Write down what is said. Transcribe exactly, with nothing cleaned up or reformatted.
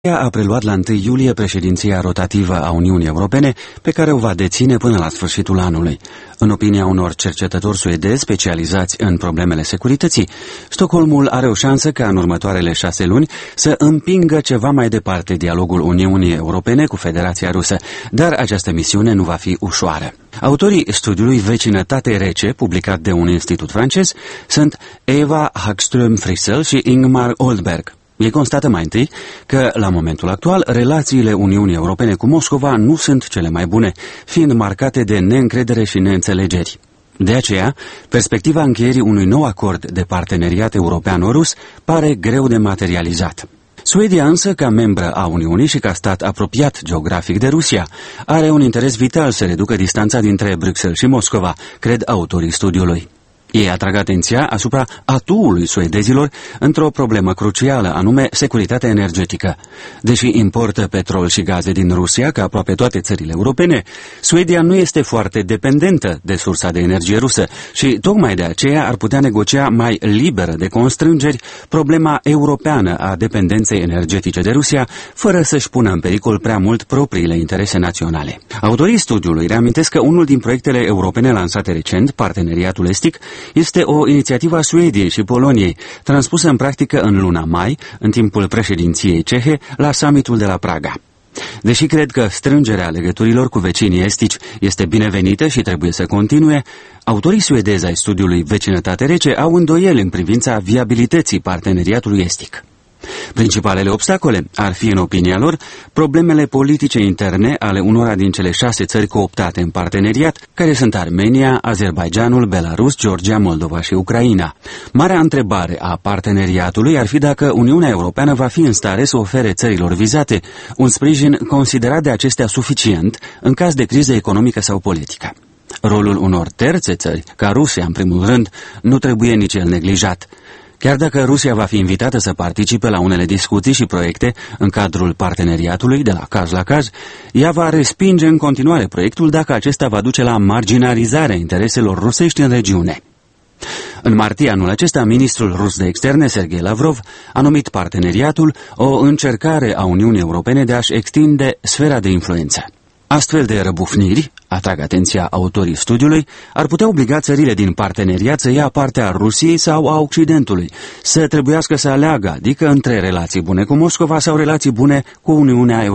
a preluat la întâi iulie președinția rotativă a Uniunii Europene, pe care o va deține până la sfârșitul anului. În opinia unor cercetători suedezi specializați în problemele securității, Stockholmul are o șansă ca în următoarele șase luni să împingă ceva mai departe dialogul Uniunii Europene cu Federația Rusă, dar această misiune nu va fi ușoară. Autorii studiului Vecinătate rece, publicat de un institut francez, sunt Eva Hagström-Frissell și Ingmar Oldberg. Ei constată mai întâi că, la momentul actual, relațiile Uniunii Europene cu Moscova nu sunt cele mai bune, fiind marcate de neîncredere și neînțelegeri. De aceea, perspectiva încheierii unui nou acord de parteneriat european-rus pare greu de materializat. Suedia însă, ca membră a Uniunii și ca stat apropiat geografic de Rusia, are un interes vital să reducă distanța dintre Bruxelles și Moscova, cred autorii studiului. Ei atrag atenția asupra atuului suedezilor într-o problemă crucială, anume securitatea energetică. Deși importă petrol și gaze din Rusia, ca aproape toate țările europene, Suedia nu este foarte dependentă de sursa de energie rusă și tocmai de aceea ar putea negocia mai liberă de constrângeri problema europeană a dependenței energetice de Rusia, fără să-și pună în pericol prea mult propriile interese naționale. Autorii studiului reamintesc că unul din proiectele europene lansate recent, Parteneriatul Estic, este o inițiativă a Suediei și Poloniei, transpusă în practică în luna mai, în timpul președinției cehe, la summitul de la Praga. Deși cred că strângerea legăturilor cu vecinii estici este binevenită și trebuie să continue, autorii suedezi ai studiului Vecinătate rece au îndoieli în privința viabilității parteneriatului estic. Principalele obstacole ar fi, în opinia lor, problemele politice interne ale unora din cele șase țări cooptate în parteneriat, care sunt Armenia, Azerbaidjanul, Belarus, Georgia, Moldova și Ucraina. Marea întrebare a parteneriatului ar fi dacă Uniunea Europeană va fi în stare să ofere țărilor vizate un sprijin considerat de acestea suficient în caz de criză economică sau politică. Rolul unor terțe țări, ca Rusia în primul rând, nu trebuie nici el neglijat. Chiar dacă Rusia va fi invitată să participe la unele discuții și proiecte în cadrul parteneriatului, de la caz la caz, ea va respinge în continuare proiectul dacă acesta va duce la marginalizarea intereselor rusești în regiune. În martie anul acesta, ministrul rus de externe, Sergei Lavrov, a numit parteneriatul o încercare a Uniunii Europene de a-și extinde sfera de influență. Astfel de răbufniri, atrag atenția autorii studiului, ar putea obliga țările din parteneriat să ia partea Rusiei sau a Occidentului, să trebuiască să aleagă, adică între relații bune cu Moscova sau relații bune cu Uniunea Europeană.